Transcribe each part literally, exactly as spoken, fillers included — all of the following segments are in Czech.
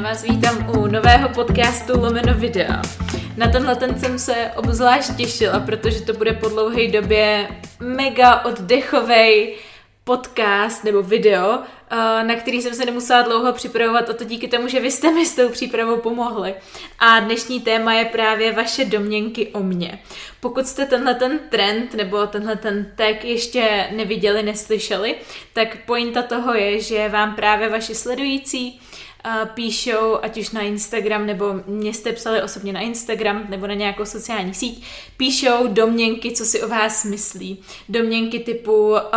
vás vítám u nového podcastu lomeno videa. Na tenhle ten jsem se obzvlášť těšila, protože to bude po dlouhé době mega oddechovej podcast nebo video, na který jsem se nemusela dlouho připravovat, a to díky tomu, že vy jste mi s tou přípravou pomohli. A dnešní téma je právě vaše domněnky o mně. Pokud jste tenhle ten trend nebo tenhle ten tag ještě neviděli, neslyšeli, tak pointa toho je, že vám právě vaši sledující píšou, ať už na Instagram, nebo mě jste psali osobně na Instagram, nebo na nějakou sociální síť, píšou domněnky, co si o vás myslí. Domněnky typu uh,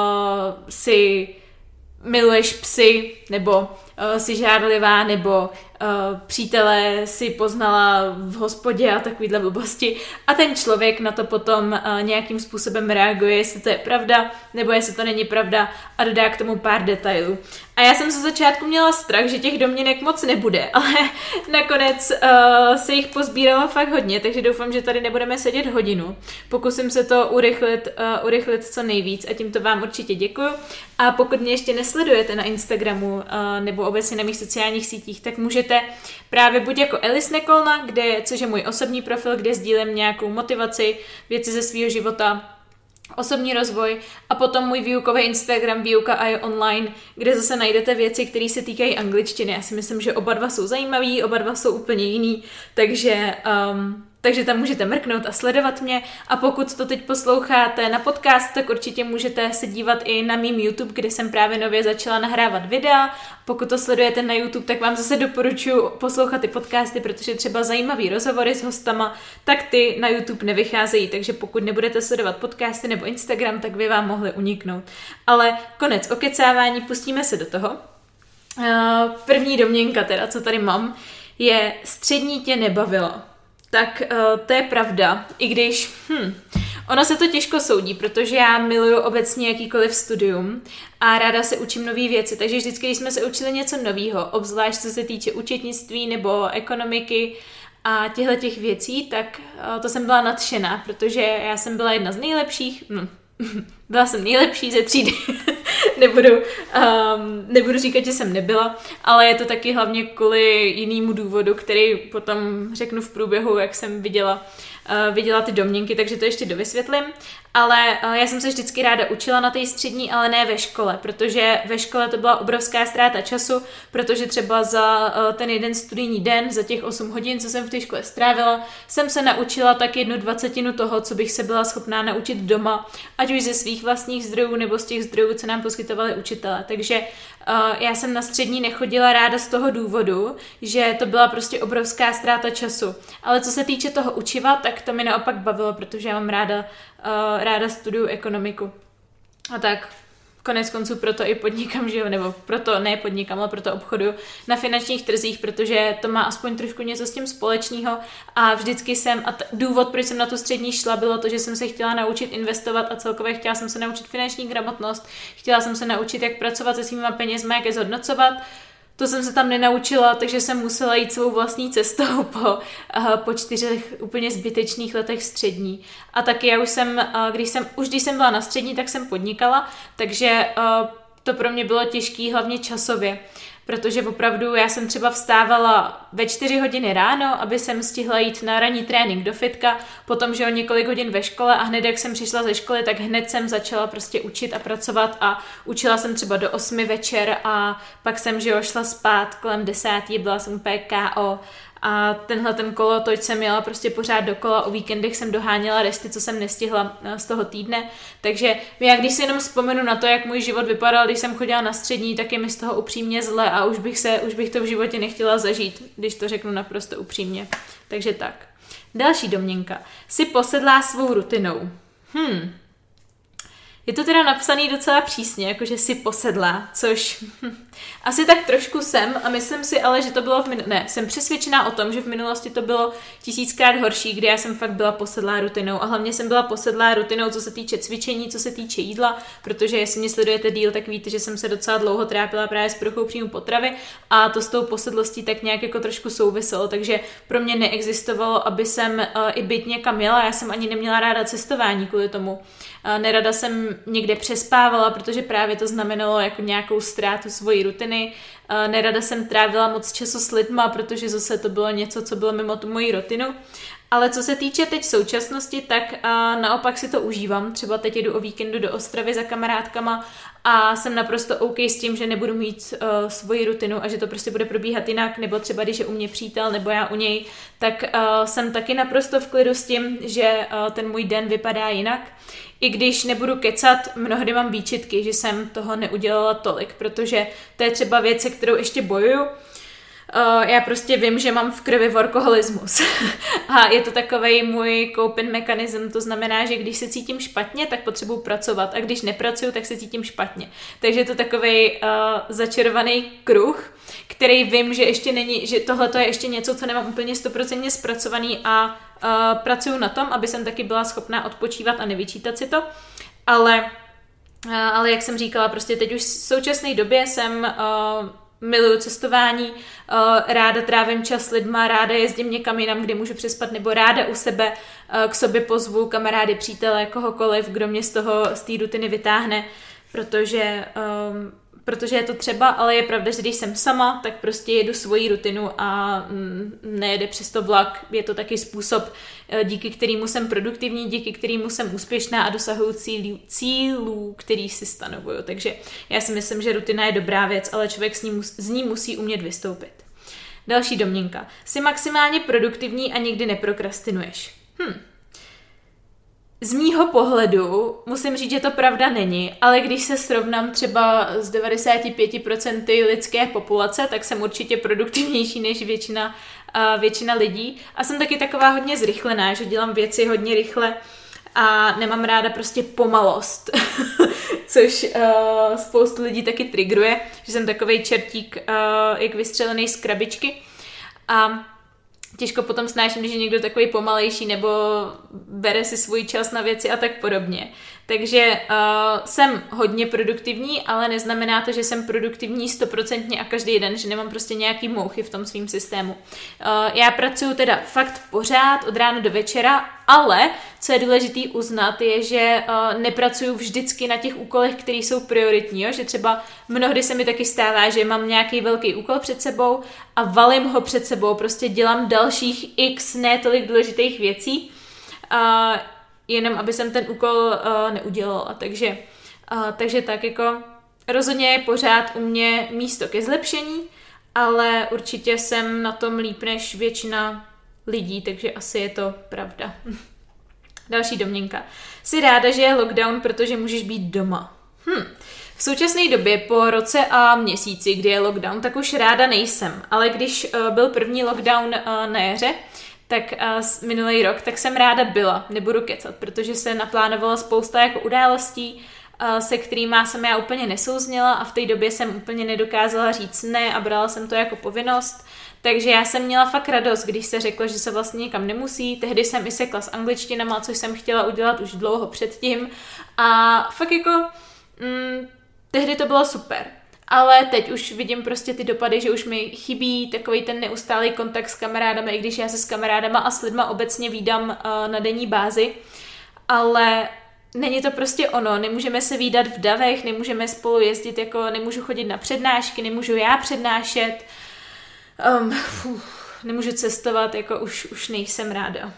si miluješ psy, nebo uh, si žárlivá, nebo uh, přítele si poznala v hospodě a takovýhle blbosti. A ten člověk na to potom uh, nějakým způsobem reaguje, jestli to je pravda, nebo jestli to není pravda, a dodá k tomu pár detailů. A já jsem ze začátku měla strach, že těch domněnek moc nebude, ale nakonec uh, se jich pozbíralo fakt hodně, takže doufám, že tady nebudeme sedět hodinu. Pokusím se to urychlit, uh, urychlit co nejvíc a tímto vám určitě děkuju. A pokud mě ještě nesledujete na Instagramu uh, nebo obecně na mých sociálních sítích, tak můžete právě buď jako Alice Nekolna, kde, což je můj osobní profil, kde sdílím nějakou motivaci, věci ze svého života, osobní rozvoj, a potom můj výukový Instagram Výuka a je online, kde zase najdete věci, které se týkají angličtiny. Já si myslím, že oba dva jsou zajímavý, oba dva jsou úplně jiný, takže, um, takže tam můžete mrknout a sledovat mě. A pokud to teď posloucháte na podcast, tak určitě můžete se dívat i na mým YouTube, kde jsem právě nově začala nahrávat videa. Pokud to sledujete na YouTube, tak vám zase doporučuji poslouchat ty podcasty, protože třeba zajímavý rozhovory s hostama, tak ty na YouTube nevycházejí, takže pokud nebudete sledovat podcasty nebo Instagram, tak by vám mohly uniknout. Ale konec okecávání, pustíme se do toho. První domněnka teda, co tady mám, je střední tě nebavilo. Tak uh, to je pravda, i když hm, ono se to těžko soudí, protože já miluju obecně jakýkoliv studium a ráda se učím nový věci, takže vždycky, když jsme se učili něco novýho, obzvlášť co se týče účetnictví nebo ekonomiky a těchto těch věcí, tak uh, to jsem byla nadšená, protože já jsem byla jedna z nejlepších, hm, byla jsem nejlepší ze třídy. nebudu, um, nebudu říkat, že jsem nebyla, ale je to taky hlavně kvůli jinému důvodu, který potom řeknu v průběhu, jak jsem viděla, uh, viděla ty domněnky, takže to ještě dovysvětlím. Ale uh, já jsem se vždycky ráda učila na té střední, ale ne ve škole, protože ve škole to byla obrovská ztráta času, protože třeba za uh, ten jeden studijní den, za těch osm hodin, co jsem v té škole strávila, jsem se naučila tak jednu dvacetinu toho, co bych se byla schopná naučit doma, ať už ze svých vlastních zdrojů nebo z těch zdrojů, co nám poskytovali učitelé. Takže uh, já jsem na střední nechodila ráda z toho důvodu, že to byla prostě obrovská ztráta času. Ale co se týče toho učiva, tak to mi naopak bavilo, protože já mám ráda, uh, ráda studuju ekonomiku. A tak konec konců proto i podnikám, že jo, nebo proto ne podnikám, ale proto obchoduju na finančních trzích, protože to má aspoň trošku něco s tím společného a vždycky jsem, a t- důvod, proč jsem na tu střední šla, bylo to, že jsem se chtěla naučit investovat a celkově chtěla jsem se naučit finanční gramotnost, chtěla jsem se naučit, jak pracovat se svýma penězma, jak je zhodnocovat. To jsem se tam nenaučila, takže jsem musela jít svou vlastní cestou po, uh, po čtyřech úplně zbytečných letech střední. A taky já už jsem, uh, když jsem, už když jsem byla na střední, tak jsem podnikala, takže uh, to pro mě bylo těžké hlavně časově. Protože opravdu já jsem třeba vstávala ve čtyři hodiny ráno, aby jsem stihla jít na ranní trénink do fitka, potom, že o několik hodin ve škole, a hned jak jsem přišla ze školy, tak hned jsem začala prostě učit a pracovat a učila jsem třeba do osmi večer a pak jsem, že jo, šla spát kolem desátý, byla jsem úplně ká ó. A tenhle ten kolotoč jsem jela prostě pořád dokola, o víkendech jsem doháněla resty, co jsem nestihla z toho týdne, takže já když si jenom vzpomenu na to, jak můj život vypadal, když jsem chodila na střední, tak je mi z toho upřímně zle a už bych, se, už bych to v životě nechtěla zažít, když to řeknu naprosto upřímně. Takže tak. Další domněnka. Jsi posedlá svou rutinou. Hm... Je to teda napsaný docela přísně, jakože si posedlá, což hm, asi tak trošku jsem a myslím si ale, že to bylo v minulosti, ne, jsem přesvědčená o tom, že v minulosti to bylo tisíckrát horší, kdy já jsem fakt byla posedlá rutinou a hlavně jsem byla posedlá rutinou, co se týče cvičení, co se týče jídla, protože jestli mě sledujete díl, tak víte, že jsem se docela dlouho trápila právě s poruchou příjmu potravy a to s tou posedlostí tak nějak jako trošku souviselo, takže pro mě neexistovalo, aby jsem uh, i byť někam jela, já jsem ani neměla ráda cestování kvůli tomu. Uh, nerada jsem někde přespávala, protože právě to znamenalo jako nějakou ztrátu svojí rutiny. Nerada jsem trávila moc času s lidma, protože zase to bylo něco, co bylo mimo tu moji rutinu. Ale co se týče teď současnosti, tak a naopak si to užívám. Třeba teď jdu o víkendu do Ostravy za kamarádkama a jsem naprosto OK s tím, že nebudu mít uh, svoji rutinu a že to prostě bude probíhat jinak, nebo třeba když je u mě přítel nebo já u něj, tak uh, jsem taky naprosto v klidu s tím, že uh, ten můj den vypadá jinak. I když nebudu kecat, mnohdy mám výčitky, že jsem toho neudělala tolik, protože to je třeba věc, se kterou ještě bojuju. Uh, já prostě vím, že mám v krvi workoholismus a je to takovej můj coping mechanism, to znamená, že když se cítím špatně, tak potřebuji pracovat a když nepracuju, tak se cítím špatně. Takže je to takovej uh, začarovaný kruh, který vím, že ještě není, že tohle je ještě něco, co nemám úplně stoprocentně zpracovaný a uh, pracuju na tom, aby jsem taky byla schopná odpočívat a nevyčítat si to, ale, uh, ale jak jsem říkala, prostě teď už v současné době jsem uh, miluju cestování, ráda trávím čas s lidma, ráda jezdím někam jinam, kde můžu přespat, nebo ráda u sebe k sobě pozvu kamarády, přítele, kohokoliv, kdo mě z toho, z té rutiny vytáhne, protože, um, protože je to třeba, ale je pravda, že když jsem sama, tak prostě jedu svoji rutinu a mm, nejede přes to vlak. Je to taky způsob, díky kterému jsem produktivní, díky kterému jsem úspěšná a dosahuju cílů, cílů, který si stanovuju. Takže já si myslím, že rutina je dobrá věc, ale člověk s ní, z ní musí umět vystoupit. Další domněnka. Jsi maximálně produktivní a nikdy neprokrastinuješ. Hm. Z mýho pohledu musím říct, že to pravda není, ale když se srovnám třeba s devadesát pět procent lidské populace, tak jsem určitě produktivnější než většina, uh, většina lidí. A jsem taky taková hodně zrychlená, že dělám věci hodně rychle a nemám ráda prostě pomalost, což uh, spoustu lidí taky trigruje, že jsem takovej čertík, uh, jak vystřelený z krabičky. A těžko potom snáším, když je někdo takový pomalejší nebo bere si svůj čas na věci a tak podobně. Takže uh, jsem hodně produktivní, ale neznamená to, že jsem produktivní stoprocentně a každý den, že nemám prostě nějaký mouchy v tom svým systému. Uh, já pracuju teda fakt pořád od rána do večera, ale co je důležitý uznat je, že uh, nepracuju vždycky na těch úkolech, které jsou prioritní, jo? Že třeba mnohdy se mi taky stává, že mám nějaký velký úkol před sebou a valím ho před sebou, prostě dělám dalších x ne tolik důležitých věcí, uh, jenom aby jsem ten úkol uh, neudělala. Takže, uh, takže tak jako rozhodně je pořád u mě místo ke zlepšení, ale určitě jsem na tom líp než většina lidí, takže asi je to pravda. Další domněnka. Jsi ráda, že je lockdown, protože můžeš být doma. Hm. V současné době po roce a měsíci, kdy je lockdown, tak už ráda nejsem, ale když uh, byl první lockdown uh, na jaře, tak uh, minulý rok, tak jsem ráda byla, nebudu kecat, protože se naplánovala spousta jako událostí, uh, se kterýma jsem já úplně nesouzněla a v té době jsem úplně nedokázala říct ne a brala jsem to jako povinnost, takže já jsem měla fakt radost, když se řeklo, že se vlastně nikam nemusí, tehdy jsem i sekla s angličtinama, což jsem chtěla udělat už dlouho předtím a fakt jako mm, tehdy to bylo super. Ale teď už vidím prostě ty dopady, že už mi chybí takový ten neustálý kontakt s kamarádama, i když já se s kamarádama a s lidma obecně vídám uh, na denní bázi, ale není to prostě ono, nemůžeme se vídat v davech, nemůžeme spolu jezdit, jako nemůžu chodit na přednášky, nemůžu já přednášet, um, fuh, nemůžu cestovat, jako už, už nejsem ráda.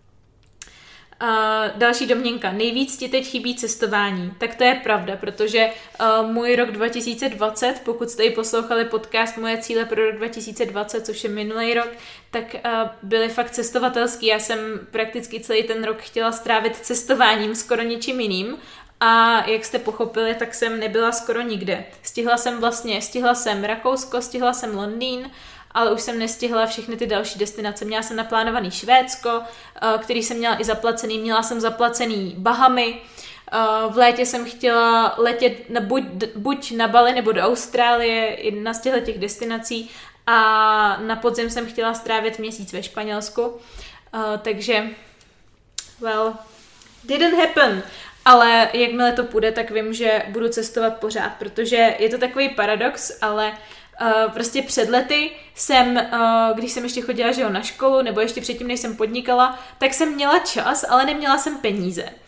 Uh, další domněnka. Nejvíc ti teď chybí cestování. Tak to je pravda, protože uh, můj rok dva tisíce dvacet, pokud jste i poslouchali podcast Moje cíle pro rok dva tisíce dvacet, což je minulý rok, tak uh, byly fakt cestovatelský. Já jsem prakticky celý ten rok chtěla strávit cestováním, skoro ničím jiným. A jak jste pochopili, tak jsem nebyla skoro nikde. Stihla jsem vlastně, stihla jsem Rakousko, stihla jsem Londýn, ale už jsem nestihla všechny ty další destinace. Měla jsem naplánovaný Švédsko, který jsem měla i zaplacený, měla jsem zaplacený Bahamy, v létě jsem chtěla letět na, buď, buď na Bali nebo do Austrálie, jedna z těchto těch destinací a na podzim jsem chtěla strávit měsíc ve Španělsku, takže well, didn't happen. Ale jakmile to půjde, tak vím, že budu cestovat pořád, protože je to takový paradox, ale Uh, prostě před lety jsem, uh, když jsem ještě chodila že jo, na školu, nebo ještě předtím, než jsem podnikala, tak jsem měla čas, ale neměla jsem peníze.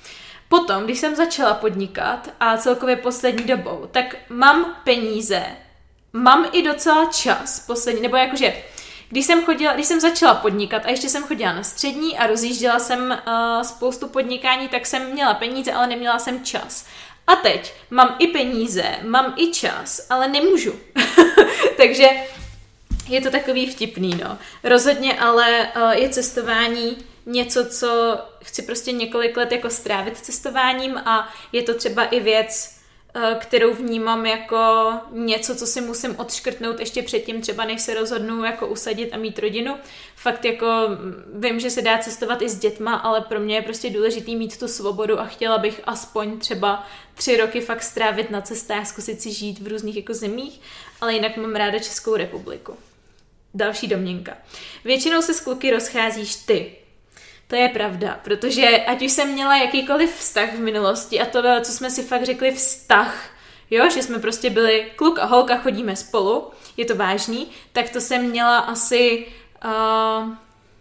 Potom, když jsem začala podnikat a celkově poslední dobou, tak mám peníze, mám i docela čas poslední, nebo jakože, když jsem chodila, když jsem začala podnikat a ještě jsem chodila na střední a rozjížděla jsem uh, spoustu podnikání, tak jsem měla peníze, ale neměla jsem čas. A teď mám i peníze, mám i čas, ale nemůžu. Takže je to takový vtipný, no. Rozhodně ale uh, je cestování něco, co chci prostě několik let jako strávit cestováním a je to třeba i věc, kterou vnímám jako něco, co si musím odškrtnout ještě předtím, třeba než se rozhodnu jako usadit a mít rodinu. Fakt jako vím, že se dá cestovat i s dětma, ale pro mě je prostě důležitý mít tu svobodu a chtěla bych aspoň třeba tři roky fakt strávit na cestách, zkusit si žít v různých jako zemích, ale jinak mám ráda Českou republiku. Další domněnka. Většinou se s kluky rozcházíš ty. To je pravda, protože ať už jsem měla jakýkoliv vztah v minulosti a to bylo, co jsme si fakt řekli vztah, jo, že jsme prostě byli kluk a holka, chodíme spolu, je to vážný, tak to jsem měla asi uh,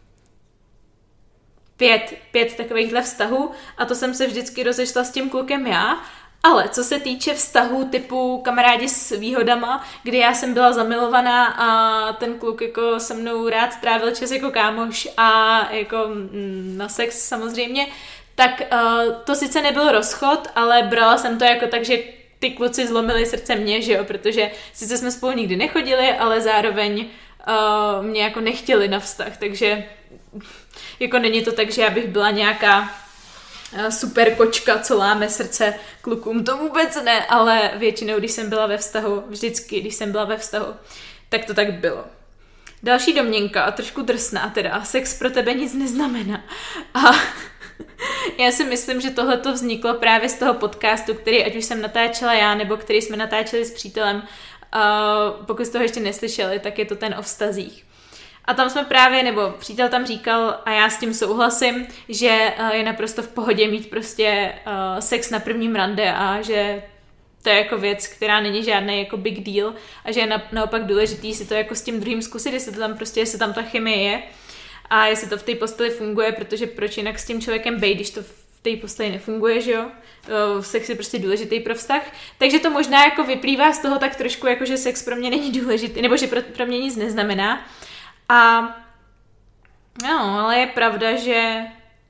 pět, pět takovýchhle vztahů a to jsem se vždycky rozešla s tím klukem já. Ale co se týče vztahů typu kamarádi s výhodama, kdy já jsem byla zamilovaná a ten kluk jako se mnou rád trávil čas jako kámoš a jako mm, na sex samozřejmě, tak uh, to sice nebyl rozchod, ale brala jsem to jako tak, že ty kluci zlomili srdce mě, že jo, protože sice jsme spolu nikdy nechodili, ale zároveň uh, mě jako nechtěli na vztah, takže jako není to tak, že já bych byla nějaká super kočka, co láme srdce klukům, to vůbec ne, ale většinou, když jsem byla ve vztahu, vždycky, když jsem byla ve vztahu, tak to tak bylo. Další domněnka, a trošku drsná teda, sex pro tebe nic neznamená. A já si myslím, že tohle to vzniklo právě z toho podcastu, který ať už jsem natáčela já, nebo který jsme natáčeli s přítelem, uh, pokud jste toho ještě neslyšeli, tak je to ten o vztazích. A tam jsme právě, nebo přítel tam říkal, a já s tím souhlasím, že je naprosto v pohodě mít prostě uh, sex na prvním rande a že to je jako věc, která není žádný jako big deal a že je na, naopak důležitý si to jako s tím druhým zkusit, jestli to tam prostě, jestli tam ta chemie je a jestli to v té posteli funguje, protože proč jinak s tím člověkem bejt, když to v té posteli nefunguje, že jo? Uh, sex je prostě důležitý pro vztah. Takže to možná jako vyplývá z toho tak trošku, jako že sex pro mě není důležitý, nebo že pro, pro mě nic neznamená. A no, ale je pravda, že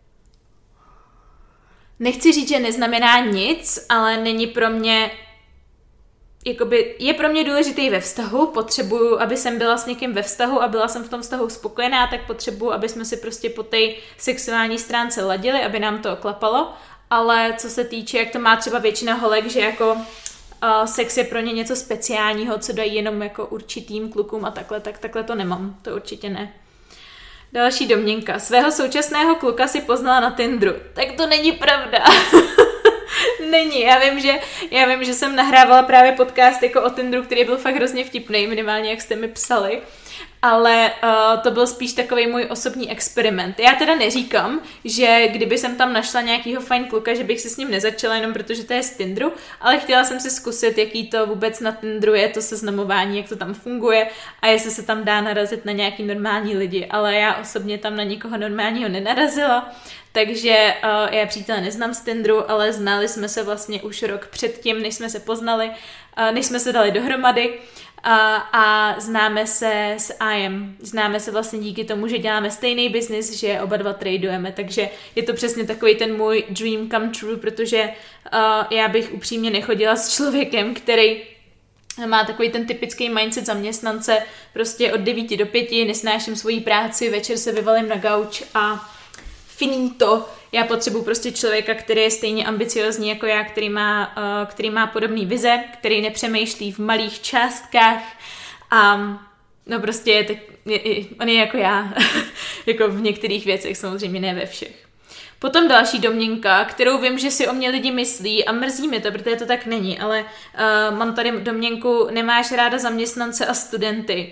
nechci říct, že neznamená nic, ale není pro mě, jakoby, je pro mě důležitý ve vztahu, potřebuju, aby jsem byla s někým ve vztahu a byla jsem v tom vztahu spokojená, tak potřebuju, aby jsme si prostě po té sexuální stránce ladili, aby nám to klapalo, ale co se týče, jak to má třeba většina holek, že jako Uh, sex je pro ně něco speciálního, co dají jenom jako určitým klukům a takhle, tak takhle to nemám, to určitě ne. Další domněnka. Svého současného kluka si poznala na Tinderu. Tak to není pravda. Není, já vím, že, já vím, že jsem nahrávala právě podcast jako o Tinderu, který byl fakt hrozně vtipný, minimálně jak jste mi psali, ale uh, to byl spíš takový můj osobní experiment. Já teda neříkám, že kdyby jsem tam našla nějakýho fajn kluka, že bych si s ním nezačala jenom protože to je z Tinderu, ale chtěla jsem si zkusit, jaký to vůbec na Tinderu je, to seznamování, jak to tam funguje a jestli se tam dá narazit na nějaký normální lidi, ale já osobně tam na nikoho normálního nenarazila, takže uh, já přítele neznám z Tinderu, ale znali jsme se vlastně už rok předtím, než jsme se poznali, uh, než jsme se dali dohromady. A, a známe se s I M. Známe se vlastně díky tomu, že děláme stejný biznis, že oba dva tradujeme, takže je to přesně takový ten můj dream come true, protože uh, já bych upřímně nechodila s člověkem, který má takový ten typický mindset zaměstnance, prostě od devíti do pěti, nesnáším svoji práci, večer se vyvalím na gauč a finito. Já potřebuji prostě člověka, který je stejně ambiciozní jako já, který má, uh, který má podobný vize, který nepřemýšlí v malých částkách a no prostě je, tak, je, je, on je jako já, jako v některých věcech, samozřejmě ne ve všech. Potom další domněnka, kterou vím, že si o mě lidi myslí a mrzí mi to, protože to tak není, ale uh, mám tady domněnku, nemáš ráda zaměstnance a studenty.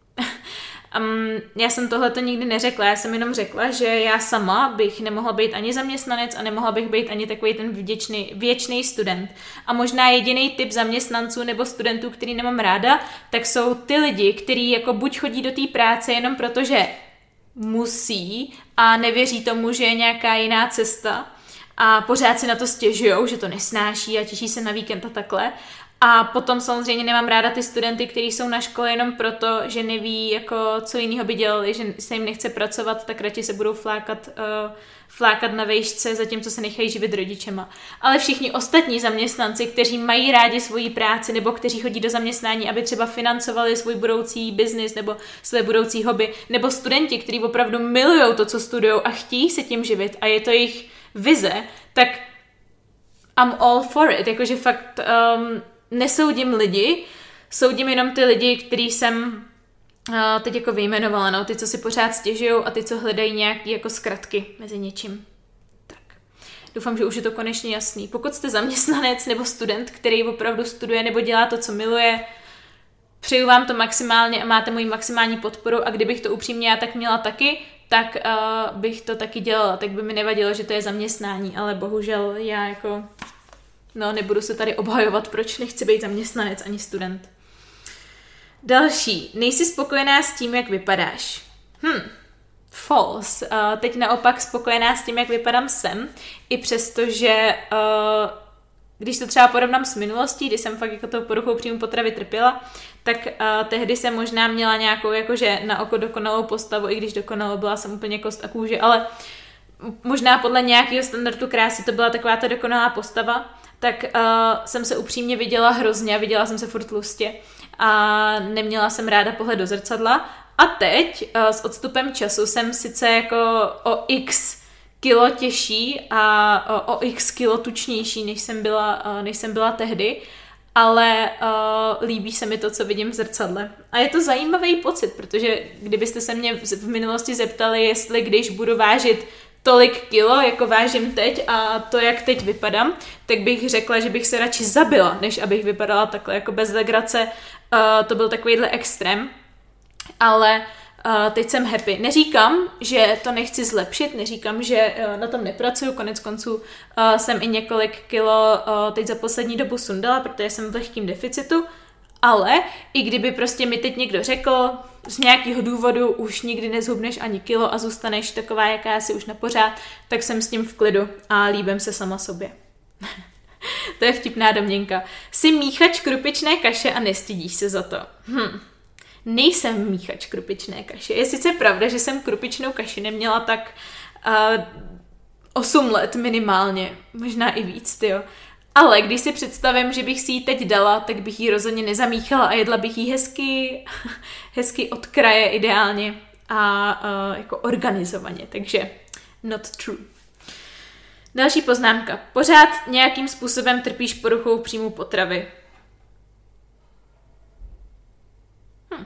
Um, já jsem tohleto nikdy neřekla, já jsem jenom řekla, že já sama bych nemohla být ani zaměstnanec a nemohla bych být ani takový ten vděčný, věčný student. A možná jediný typ zaměstnanců nebo studentů, který nemám ráda, tak jsou ty lidi, kteří jako buď chodí do té práce jenom protože musí a nevěří tomu, že je nějaká jiná cesta, a pořád si na to stěžujou, že to nesnáší a těší se na víkend a takhle. A potom samozřejmě nemám ráda ty studenty, kteří jsou na škole jenom proto, že neví, jako, co jiného by dělali, že se jim nechce pracovat, tak radši se budou flákat, uh, flákat na vejšce, zatímco se nechají živit rodičema. Ale všichni ostatní zaměstnanci, kteří mají rádi svoji práci nebo kteří chodí do zaměstnání, aby třeba financovali svůj budoucí biznis nebo své budoucí hobby, nebo studenti, kteří opravdu milují to, co studujou a chtějí se tím živit a je to jejich vize, tak I'm all for it. Jakože fakt um, nesoudím lidi, soudím jenom ty lidi, který jsem uh, teď jako vyjmenovala, no, ty, co si pořád stěžujou a ty, co hledají nějaký jako zkratky mezi něčím. Tak. Doufám, že už je to konečně jasný. Pokud jste zaměstnanec nebo student, který opravdu studuje nebo dělá to, co miluje, přeju vám to maximálně a máte moji maximální podporu a kdybych to upřímně já tak měla taky, tak uh, bych to taky dělala, tak by mi nevadilo, že to je zaměstnání, ale bohužel já jako, no nebudu se tady obhajovat, proč nechci být zaměstnanec ani student. Další, nejsi spokojená s tím, jak vypadáš. Hm, false. Uh, teď naopak spokojená s tím, jak vypadám jsem, i přesto, že uh, když to třeba porovnám s minulostí, kdy jsem fakt jako tou poruchou příjmu potravy trpěla, tak uh, tehdy jsem možná měla nějakou jakože na oko dokonalou postavu, i když dokonalou byla jsem úplně kost a kůže, ale možná podle nějakého standardu krásy to byla taková ta dokonalá postava, tak uh, jsem se upřímně viděla hrozně, viděla jsem se furt tlustě a neměla jsem ráda pohled do zrcadla. A teď uh, s odstupem času jsem sice jako o x kilo těžší a o, o x kilo tučnější, než jsem byla, uh, než jsem byla tehdy, ale uh, líbí se mi to, co vidím v zrcadle. A je to zajímavý pocit, protože kdybyste se mě v minulosti zeptali, jestli když budu vážit tolik kilo, jako vážím teď a to, jak teď vypadám, tak bych řekla, že bych se radši zabila, než abych vypadala takhle jako bez legrace. Uh, to byl takovýhle extrém, ale uh, teď jsem happy. Neříkám, že to nechci zlepšit, neříkám, že uh, na tom nepracuju, konec konců uh, jsem i několik kilo uh, teď za poslední dobu sundala, protože jsem v lehkým deficitu, ale i kdyby prostě mi teď někdo řekl, z nějakého důvodu už nikdy nezhubneš ani kilo a zůstaneš taková, jaká jsi už na pořád, tak jsem s tím v klidu a líbím se sama sobě. To je vtipná domněnka. Jsi míchač krupičné kaše a nestydíš se za to. Hm. Nejsem míchač krupičné kaše. Je sice pravda, že jsem krupičnou kaši neměla tak uh, osm let minimálně, možná i víc, tyjo. Ale když si představím, že bych si ji teď dala, tak bych ji rozhodně nezamíchala a jedla bych ji hezky, hezky od kraje ideálně a uh, jako organizovaně, takže not true. Další poznámka. Pořád nějakým způsobem trpíš poruchou příjmu potravy. Hm.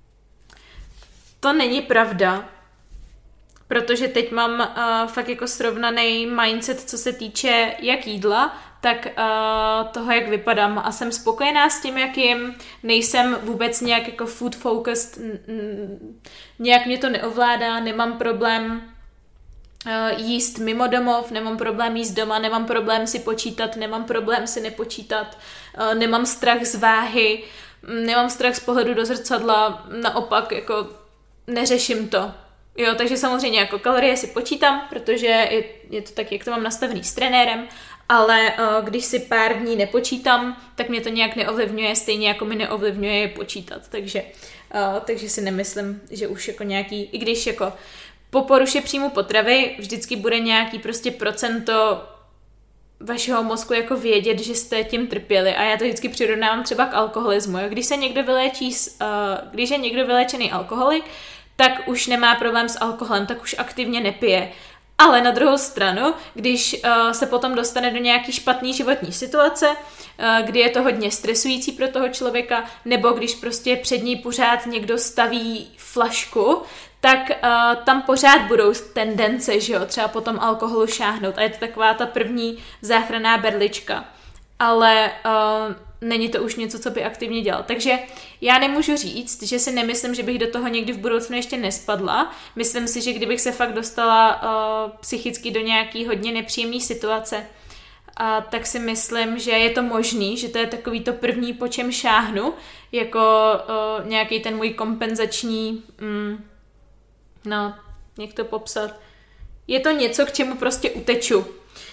To není pravda, protože teď mám uh, fakt jako srovnaný mindset, co se týče jak jídla, tak uh, toho, jak vypadám. A jsem spokojená s tím, jak jim. Nejsem vůbec nějak jako food focused, n- n- nějak mě to neovládá, nemám problém uh, jíst mimo domov, nemám problém jíst doma, nemám problém si počítat, nemám problém si nepočítat, uh, nemám strach z váhy, nemám strach z pohledu do zrcadla, naopak jako neřeším to. Jo, takže samozřejmě jako kalorie si počítám, protože je, je to tak, jak to mám nastavený s trenérem, ale uh, když si pár dní nepočítám, tak mě to nějak neovlivňuje, stejně jako mi neovlivňuje je počítat, takže, uh, takže si nemyslím, že už jako nějaký, i když jako po poruše příjmu potravy vždycky bude nějaký prostě procento vašeho mozku jako vědět, že jste tím trpěli a já to vždycky přirovnávám třeba k alkoholismu. Jo? Když se někdo vyléčí, uh, když je někdo vyléčený alkoholik, tak už nemá problém s alkoholem, tak už aktivně nepije. Ale na druhou stranu, když uh, se potom dostane do nějaký špatný životní situace, uh, kdy je to hodně stresující pro toho člověka, nebo když prostě před ní pořád někdo staví flašku, tak uh, tam pořád budou tendence, že jo, třeba po tom alkoholu šáhnout. A je to taková ta první záchranná berlička. Ale uh, není to už něco, co by aktivně dělal. Takže já nemůžu říct, že si nemyslím, že bych do toho někdy v budoucnu ještě nespadla. Myslím si, že kdybych se fakt dostala uh, psychicky do nějaký hodně nepříjemné situace, uh, tak si myslím, že je to možný, že to je takový to první, po čem šáhnu, jako uh, nějaký ten můj kompenzační, um, no, jak to popsat, je to něco, k čemu prostě uteču.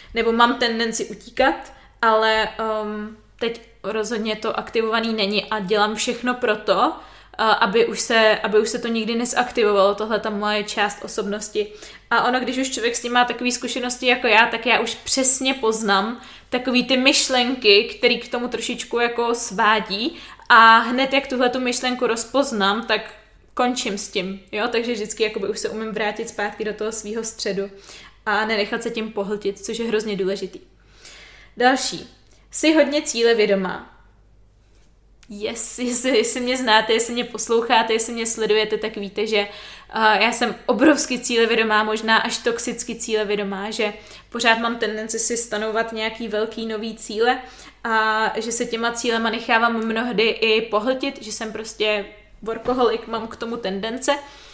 nebo mám tendenci utíkat, ale um, teď rozhodně to aktivovaný není a dělám všechno pro to, aby už, se, aby už se to nikdy nesaktivovalo, tohle ta moje část osobnosti. A ono, když už člověk s tím má takové zkušenosti jako já, tak já už přesně poznám takový ty myšlenky, které k tomu trošičku jako svádí a hned jak tuhle tu myšlenku rozpoznám, tak končím s tím, jo, takže vždycky jakoby už se umím vrátit zpátky do toho svýho středu a nenechat se tím pohltit, což je hrozně důležitý. Další. Jsi hodně cílevědomá. Yes, jestli, jestli mě znáte, jestli mě posloucháte, jestli mě sledujete, tak víte, že uh, já jsem obrovsky cílevědomá, možná až toxicky cílevědomá, že pořád mám tendenci si stanovat nějaký velký nový cíle a že se těma cílema nechávám mnohdy i pohltit, že jsem prostě workoholik, mám k tomu tendence,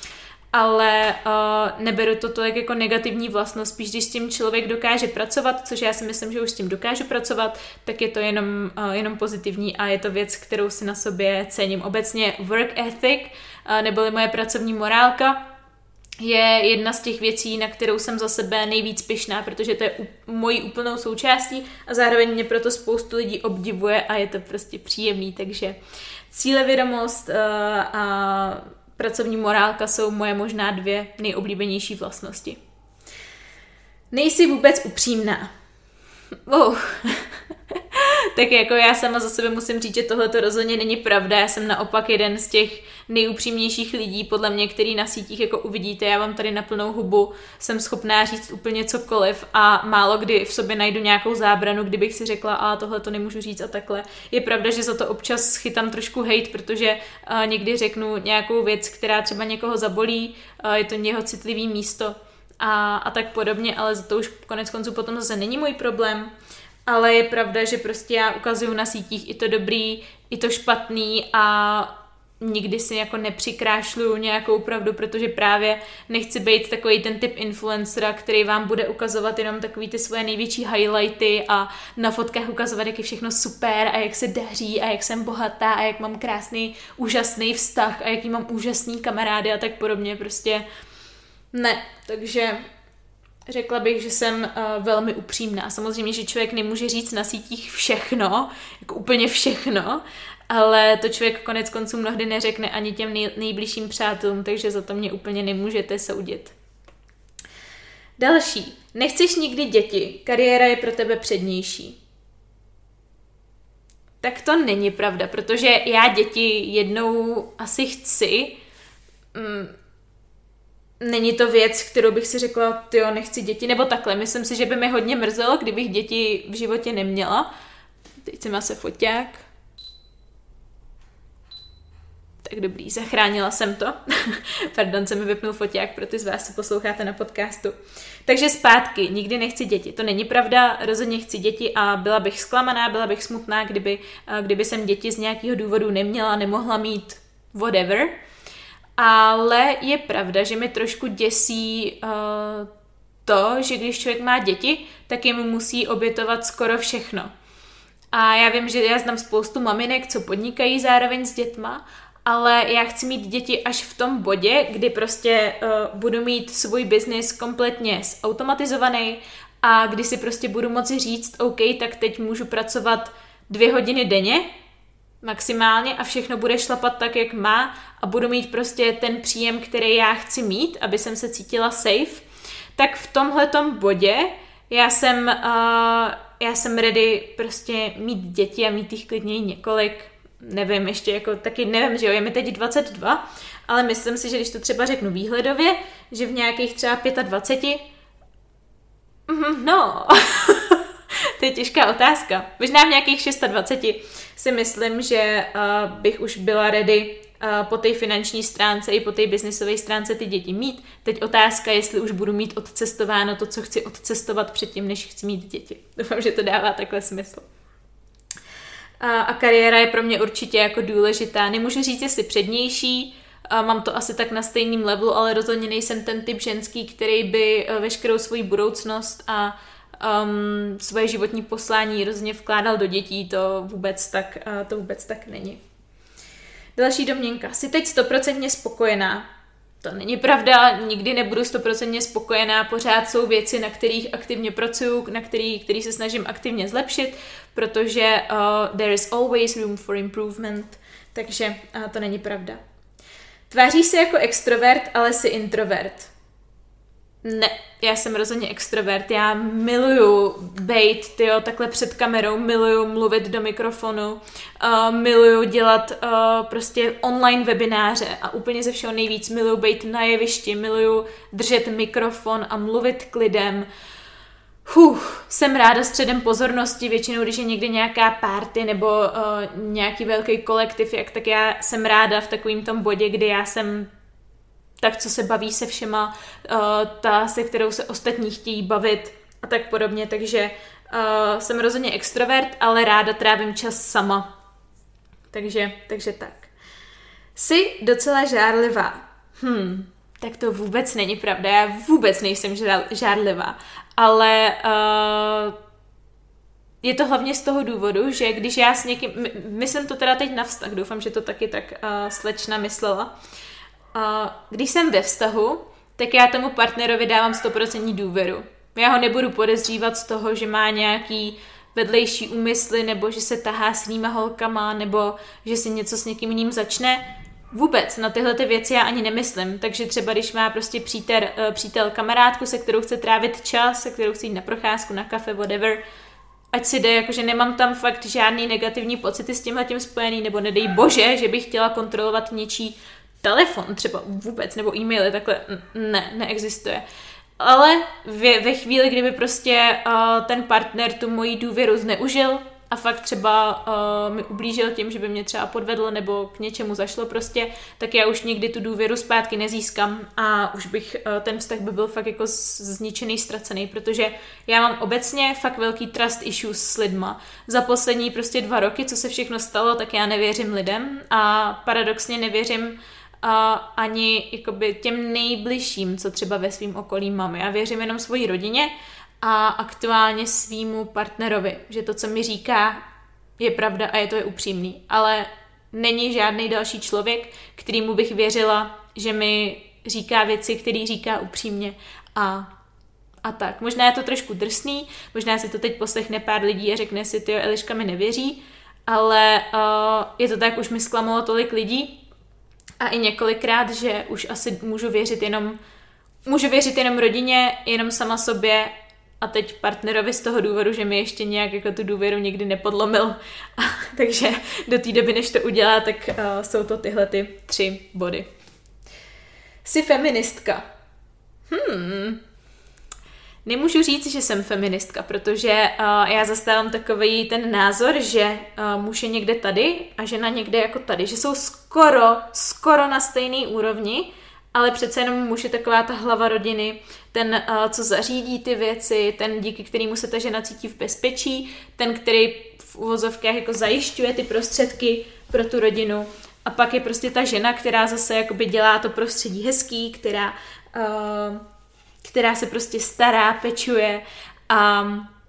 ale uh, neberu to tolik jako negativní vlastnost, spíš když s tím člověk dokáže pracovat, což já si myslím, že už s tím dokážu pracovat, tak je to jenom, uh, jenom pozitivní a je to věc, kterou si na sobě cením. Obecně work ethic, uh, neboli moje pracovní morálka, je jedna z těch věcí, na kterou jsem za sebe nejvíc pyšná, protože to je u, mojí úplnou součástí a zároveň mě proto spoustu lidí obdivuje a je to prostě příjemný, takže cílevědomost uh, a pracovní morálka jsou moje možná dvě nejoblíbenější vlastnosti. Nejsi vůbec upřímná. Oh. Tak jako já sama za sebe musím říct, že tohle to rozhodně není pravda. Já jsem naopak jeden z těch nejupřímnějších lidí, podle mě, který na sítích jako uvidíte. Já vám tady na plnou hubu jsem schopná říct úplně cokoliv a málo kdy v sobě najdu nějakou zábranu, kdybych si řekla, a tohle to nemůžu říct a takhle. Je pravda, že za to občas chytám trošku hejt, protože uh, někdy řeknu nějakou věc, která třeba někoho zabolí, uh, je to jeho citlivý místo a, a tak podobně, ale za to už konec konců potom zase není můj problém. Ale je pravda, že prostě já ukazuju na sítích i to dobrý, i to špatný a nikdy si jako nepřikrášluju nějakou pravdu, protože právě nechci být takový ten typ influencera, který vám bude ukazovat jenom takový ty svoje největší highlighty a na fotkách ukazovat, jak je všechno super a jak se daří a jak jsem bohatá a jak mám krásný, úžasný vztah a jaký mám úžasný kamarády a tak podobně. Prostě ne, takže řekla bych, že jsem uh, velmi upřímná. Samozřejmě, že člověk nemůže říct na sítích všechno, jako úplně všechno, ale to člověk konec konců mnohdy neřekne ani těm nej, nejbližším přátelům, takže za to mě úplně nemůžete soudit. Další. Nechceš nikdy děti, kariéra je pro tebe přednější. Tak to není pravda, protože já děti jednou asi chci. Mm, Není to věc, kterou bych si řekla, tyjo, nechci děti, nebo takhle. Myslím si, že by mi hodně mrzelo, kdybych děti v životě neměla. Teď jsem asi foťák. Tak dobrý, zachránila jsem to. Pardon, se mi vypnul foťák pro ty z vás, co posloucháte na podcastu. Takže zpátky, nikdy nechci děti. To není pravda, rozhodně chci děti a byla bych zklamaná, byla bych smutná, kdyby, kdyby jsem děti z nějakého důvodu neměla, nemohla mít whatever. Ale je pravda, že mi trošku děsí uh, to, že když člověk má děti, tak jim musí obětovat skoro všechno. A já vím, že já znám spoustu maminek, co podnikají zároveň s dětma, ale já chci mít děti až v tom bodě, kdy prostě uh, budu mít svůj biznis kompletně zautomatizovaný a kdy si prostě budu moci říct, OK, tak teď můžu pracovat dvě hodiny denně, maximálně a všechno bude šlapat tak, jak má a budu mít prostě ten příjem, který já chci mít, aby jsem se cítila safe, tak v tomhletom bodě já jsem, uh, já jsem ready prostě mít děti a mít jich klidně několik, nevím, ještě jako taky nevím, že jo, je mi teď dvacet dva, ale myslím si, že když to třeba řeknu výhledově, že v nějakých třeba dvacet pět, mm, no... To je těžká otázka. Možná v nějakých dvacet šest si myslím, že uh, bych už byla ready uh, po té finanční stránce i po té biznisové stránce ty děti mít. Teď otázka, jestli už budu mít odcestováno to, co chci odcestovat předtím, než chci mít děti. Doufám, že to dává takhle smysl. Uh, a kariéra je pro mě určitě jako důležitá. Nemůžu říct, jestli přednější, uh, mám to asi tak na stejným levelu, ale rozhodně nejsem ten typ ženský, který by uh, veškerou svoji budoucnost a Um, svoje životní poslání rozhodně vkládal do dětí, to vůbec tak, uh, to vůbec tak není. Další domněnka. Jsi teď stoprocentně spokojená? To není pravda, nikdy nebudu stoprocentně spokojená, pořád jsou věci, na kterých aktivně pracuju, na který, který se snažím aktivně zlepšit, protože uh, there is always room for improvement, takže uh, to není pravda. Tváříš se jako extrovert, ale jsi introvert. Ne, já jsem rozhodně extrovert, já miluju bejt, tyjo, takhle před kamerou, miluju mluvit do mikrofonu, uh, miluju dělat uh, prostě online webináře a úplně ze všeho nejvíc miluju bejt na jevišti, miluju držet mikrofon a mluvit k lidem. Huh, jsem ráda středem pozornosti, většinou, když je někde nějaká party nebo uh, nějaký velký kolektiv, jak, tak já jsem ráda v takovém tom bodě, kdy já jsem tak, co se baví se všema, uh, ta, se kterou se ostatní chtějí bavit a tak podobně, takže uh, jsem rozhodně extrovert, ale ráda trávím čas sama. Takže, takže tak. Jsi docela žárlivá. Hm, tak to vůbec není pravda, já vůbec nejsem žárlivá, ale uh, je to hlavně z toho důvodu, že když já s někým, my, myslím to teda teď na vztah, doufám, že to taky tak uh, slečna myslela, uh, když jsem ve vztahu, tak já tomu partnerovi dávám sto procent důvěru. Já ho nebudu podezřívat z toho, že má nějaký vedlejší úmysly, nebo že se tahá s jinýma holkama, nebo že si něco s někým jiným začne. Vůbec, na tyhle ty věci já ani nemyslím, takže třeba když má prostě přítel, přítel kamarádku, se kterou chce trávit čas, se kterou chce jít na procházku, na kafe, whatever, ať si jde, jakože nemám tam fakt žádný negativní pocity s tímhletím spojený, nebo nedej bože, že bych chtěla kontrolovat něčí telefon třeba vůbec, nebo e-maily, takhle ne, neexistuje. Ale ve, ve chvíli, kdyby prostě uh, ten partner tu moji důvěru zneužil a fakt třeba uh, mi ublížil tím, že by mě třeba podvedl nebo k něčemu zašlo prostě, tak já už nikdy tu důvěru zpátky nezískám a už bych, uh, ten vztah by byl fakt jako zničený, ztracený, protože já mám obecně fakt velký trust issues s lidma. Za poslední prostě dva roky, co se všechno stalo, tak já nevěřím lidem a paradoxně nevěřím a ani jakoby těm nejbližším, co třeba ve svým okolí mám. Já věřím jenom svojí rodině a aktuálně svýmu partnerovi, že to, co mi říká, je pravda a je to je upřímný. Ale není žádný další člověk, kterýmu bych věřila, že mi říká věci, který říká upřímně a, a tak. Možná je to trošku drsný, možná si to teď poslechne pár lidí a řekne si, tyjo, Eliška mi nevěří, ale uh, je to tak, už mi zklamalo tolik lidí, a i několikrát, že už asi můžu věřit jenom, můžu věřit jenom rodině, jenom sama sobě a teď partnerovi z toho důvodu, že mi ještě nějak jako tu důvěru nikdy nepodlomil. A, takže do té doby, než to udělá, tak uh, jsou to tyhle ty tři body. Jsi feministka. Hmm... Nemůžu říct, že jsem feministka, protože uh, já zastávám takový ten názor, že uh, muž je někde tady a žena někde jako tady, že jsou skoro, skoro na stejné úrovni, ale přece jenom muž je taková ta hlava rodiny, ten, uh, co zařídí ty věci, ten, díky kterému se ta žena cítí v bezpečí, ten, který v uvozovkách jako zajišťuje ty prostředky pro tu rodinu. A pak je prostě ta žena, která zase jakoby dělá to prostředí hezký, která... Uh, která se prostě stará, pečuje a,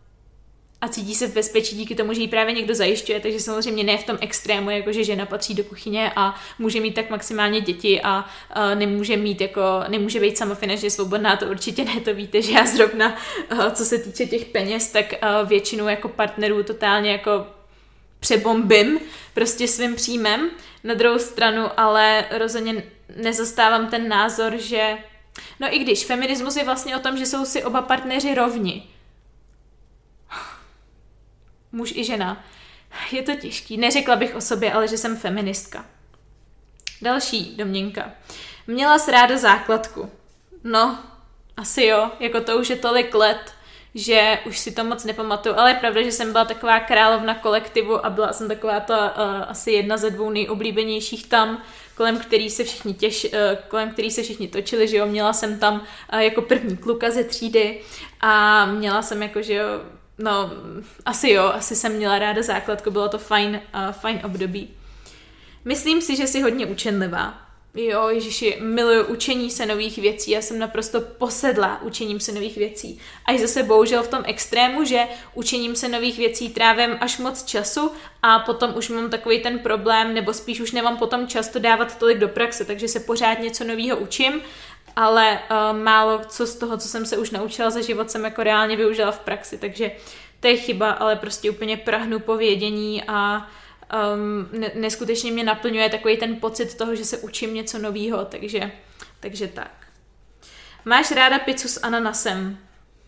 a cítí se v bezpečí díky tomu, že ji právě někdo zajišťuje, takže samozřejmě ne v tom extrému, jako že žena patří do kuchyně a může mít tak maximálně děti a, a nemůže mít jako, nemůže být sama finančně svobodná, to určitě ne, to víte, že já zrovna, a, co se týče těch peněz, tak a, většinou jako partnerů totálně jako přebombím prostě svým příjmem. Na druhou stranu ale rozhodně nezastávám ten názor, že no i když feminismus je vlastně o tom, že jsou si oba partneři rovni. Muž i žena. Je to těžký. Neřekla bych o sobě, ale že jsem feministka. Další domněnka. Měla jsi ráda základku. No, asi jo. Jako to už je tolik let, že už si to moc nepamatuju. Ale je pravda, že jsem byla taková královna kolektivu a byla jsem taková ta uh, asi jedna ze dvou nejoblíbenějších tam, kolem který se všichni těš, kolem který se všichni točili, že jo, měla jsem tam jako první kluka ze třídy a měla jsem jako, že jo, no, asi jo, asi jsem měla ráda základku, bylo to fajn, fajn období. Myslím si, že jsi hodně učenlivá. Jo, ježiši, miluju učení se nových věcí, já jsem naprosto posedlá učením se nových věcí. Až zase bohužel v tom extrému, že učením se nových věcí trávím až moc času a potom už mám takový ten problém, nebo spíš už nemám potom čas to dávat tolik do praxe, takže se pořád něco nového učím, ale uh, málo co z toho, co jsem se už naučila za život, jsem jako reálně využila v praxi, takže to je chyba, ale prostě úplně prahnu po vědění a Um, ne- neskutečně mě naplňuje takový ten pocit toho, že se učím něco novýho, takže, takže tak. Máš ráda pizzu s ananasem?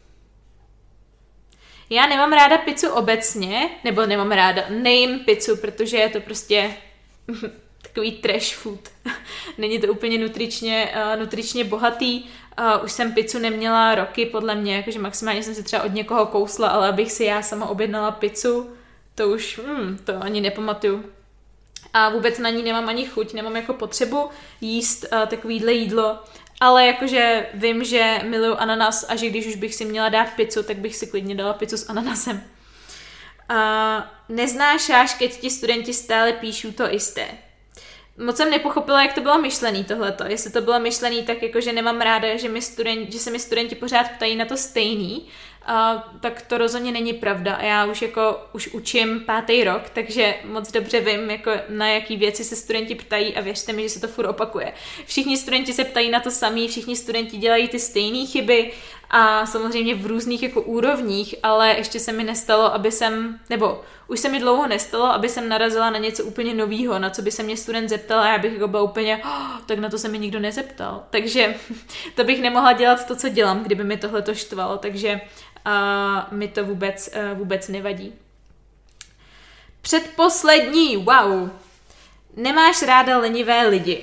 Já nemám ráda pizzu obecně, nebo nemám ráda, nejím pizzu, protože je to prostě takový trash food. Není to úplně nutričně, uh, nutričně bohatý. Uh, už jsem pizzu neměla roky, podle mě, jakože maximálně jsem si třeba od někoho kousla, ale abych si já sama objednala pizzu, to už, hmm, to ani nepamatuju. A vůbec na ní nemám ani chuť, nemám jako potřebu jíst uh, takovýhle jídlo, ale jakože vím, že miluju ananas a že když už bych si měla dát pizzu, tak bych si klidně dala pizzu s ananasem. Uh, neznášáš, keď ti studenti stále píšou to isté. Moc jsem nepochopila, jak to bylo myšlený tohleto. Jestli to bylo myšlený tak, jako že nemám ráda, že, mi studenti, že se mi studenti pořád ptají na to stejný, uh, tak to rozhodně není pravda. A já už jako už učím pátý rok, takže moc dobře vím, jako na jaký věci se studenti ptají a věřte mi, že se to furt opakuje. Všichni studenti se ptají na to samý, všichni studenti dělají ty stejné chyby a samozřejmě v různých jako úrovních, ale ještě se mi nestalo, aby jsem, nebo už se mi dlouho nestalo, aby jsem narazila na něco úplně novýho, na co by se mě student zeptal a já bych jako byla úplně, oh, tak na to se mi nikdo nezeptal. Takže to bych nemohla dělat to, co dělám, kdyby mi tohleto štvalo, takže uh, mi to vůbec, uh, vůbec nevadí. Předposlední, wow. Nemáš ráda lenivé lidi?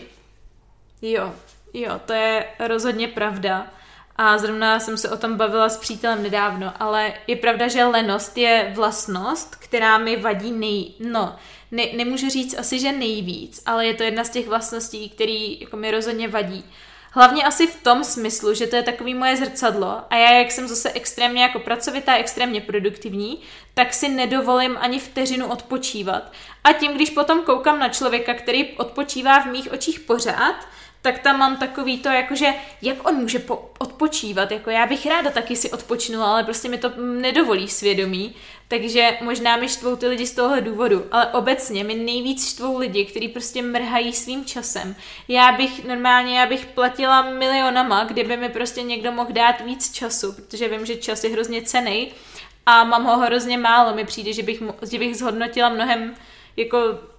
Jo, jo, to je rozhodně pravda. A zrovna jsem se o tom bavila s přítelem nedávno, ale je pravda, že lenost je vlastnost, která mi vadí nej... No, ne, nemůžu říct asi, že nejvíc, ale je to jedna z těch vlastností, který jako mi rozhodně vadí. Hlavně asi v tom smyslu, že to je takový moje zrcadlo a já, jak jsem zase extrémně jako pracovitá, extrémně produktivní, tak si nedovolím ani vteřinu odpočívat. A tím, když potom koukám na člověka, který odpočívá v mých očích pořád, tak tam mám takový to, jakože, jak on může po- odpočívat, jako já bych ráda taky si odpočinula, ale prostě mi to nedovolí svědomí, takže možná mi štvou ty lidi z tohohle důvodu, ale obecně mi nejvíc štvou lidi, kteří prostě mrhají svým časem. Já bych normálně, já bych platila milionama, kdyby mi prostě někdo mohl dát víc času, protože vím, že čas je hrozně cenný a mám ho hrozně málo, mi přijde, že bych, že bych zhodnotila mnohem jako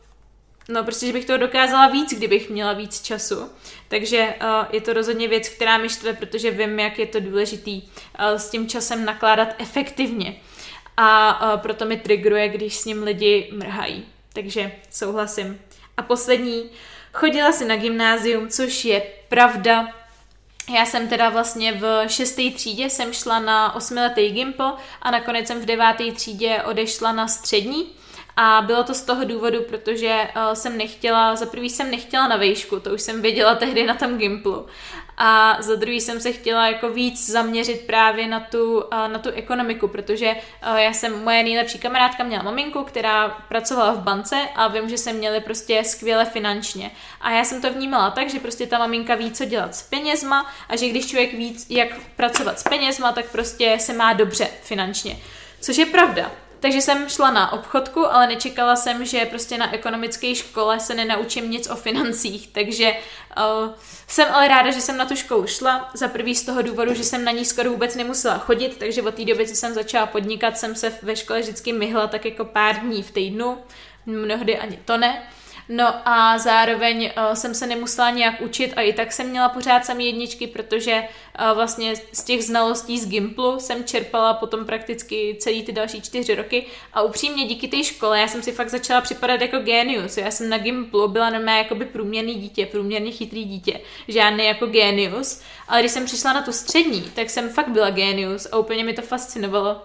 No, prostě, že bych toho dokázala víc, kdybych měla víc času. Takže uh, je to rozhodně věc, která mi štve, protože vím, jak je to důležitý uh, s tím časem nakládat efektivně. A uh, proto mi triggeruje, když s ním lidi mrhají. Takže souhlasím. A poslední, chodila si na gymnázium, což je pravda. Já jsem teda vlastně v šesté třídě jsem šla na osmiletý gympl a nakonec jsem v deváté třídě odešla na střední. A bylo to z toho důvodu, protože uh, jsem nechtěla, za prvý jsem nechtěla na vejšku, to už jsem věděla tehdy na tom gymplu. A za druhý jsem se chtěla jako víc zaměřit právě na tu, uh, na tu ekonomiku, protože uh, já jsem, moje nejlepší kamarádka měla maminku, která pracovala v bance a vím, že se měli prostě skvěle finančně. A já jsem to vnímala tak, že prostě ta maminka ví, co dělat s penězma a že když člověk ví, jak pracovat s penězma, tak prostě se má dobře finančně. Což je pravda. Takže jsem šla na obchodku, ale nečekala jsem, že prostě na ekonomické škole se nenaučím nic o financích, takže uh, jsem ale ráda, že jsem na tu školu šla, za prvý z toho důvodu, že jsem na ní skoro vůbec nemusela chodit, takže od té doby, co jsem začala podnikat, jsem se ve škole vždycky myhla tak jako pár dní v týdnu, mnohdy ani to ne. No a zároveň uh, jsem se nemusela nějak učit a i tak jsem měla pořád samý jedničky, protože uh, vlastně z těch znalostí z gymplu jsem čerpala potom prakticky celý ty další čtyři roky a upřímně díky té škole já jsem si fakt začala připadat jako génius. Já jsem na gymplu byla normálně jakoby průměrný dítě, průměrně chytrý dítě, žádný jako génius, ale když jsem přišla na tu střední, tak jsem fakt byla génius a úplně mi to fascinovalo.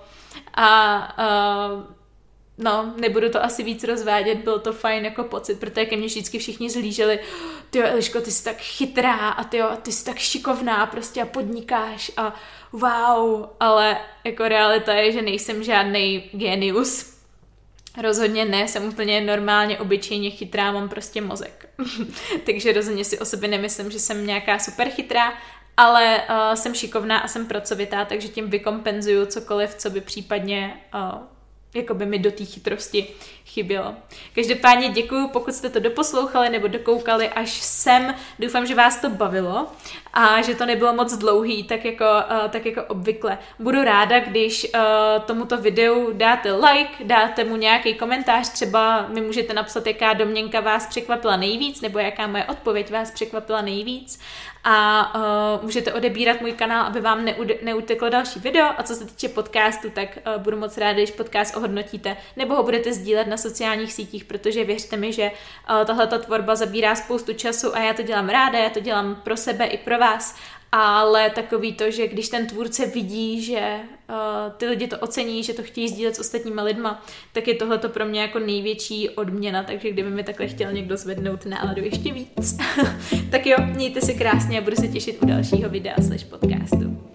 A uh, No, nebudu to asi víc rozvádět, byl to fajn jako pocit, protože ke mně vždycky všichni zhlíželi, tyjo Eliško, ty jsi tak chytrá a tyjo, ty jsi tak šikovná prostě a podnikáš a wow, ale jako realita je, že nejsem žádnej genius. Rozhodně ne, jsem úplně normálně, obyčejně chytrá, mám prostě mozek. Takže rozhodně si o sobě nemyslím, že jsem nějaká super chytrá, ale uh, jsem šikovná a jsem pracovitá, takže tím vykompenzuju cokoliv, co by případně uh, jako by mi do té chytrosti chybělo. Každopádně děkuju, pokud jste to doposlouchali nebo dokoukali až sem. Doufám, že vás to bavilo a že to nebylo moc dlouhý, tak jako, uh, tak jako obvykle. Budu ráda, když uh, tomuto videu dáte like, dáte mu nějaký komentář, třeba mi můžete napsat, jaká domněnka vás překvapila nejvíc, nebo jaká moje odpověď vás překvapila nejvíc. A uh, můžete odebírat můj kanál, aby vám neude- neuteklo další video. A co se týče podcastu, tak uh, budu moc ráda, když podcast ohodnotíte, nebo ho budete sdílet na sociálních sítích, protože věřte mi, že uh, tahleta tvorba zabírá spoustu času a já to dělám ráda, já to dělám pro sebe i pro vás, ale takový to, že když ten tvůrce vidí, že uh, ty lidi to ocení, že to chtějí sdílet s ostatníma lidma, tak je tohleto pro mě jako největší odměna, takže kdyby mi takhle chtěl někdo zvednout náladu ještě víc, tak jo, mějte se krásně a budu se těšit u dalšího videa slash podcastu.